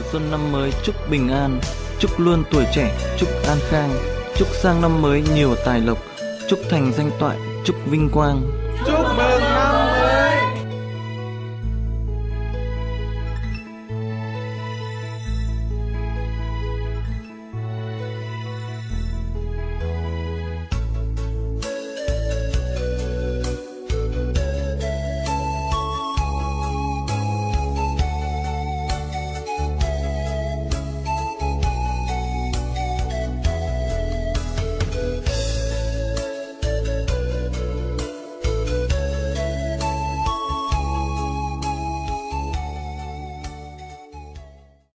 Xuân năm mới chúc bình an, chúc luôn tuổi trẻ, chúc an khang, chúc sang năm mới nhiều tài lộc, chúc thành danh toại, chúc vinh quang.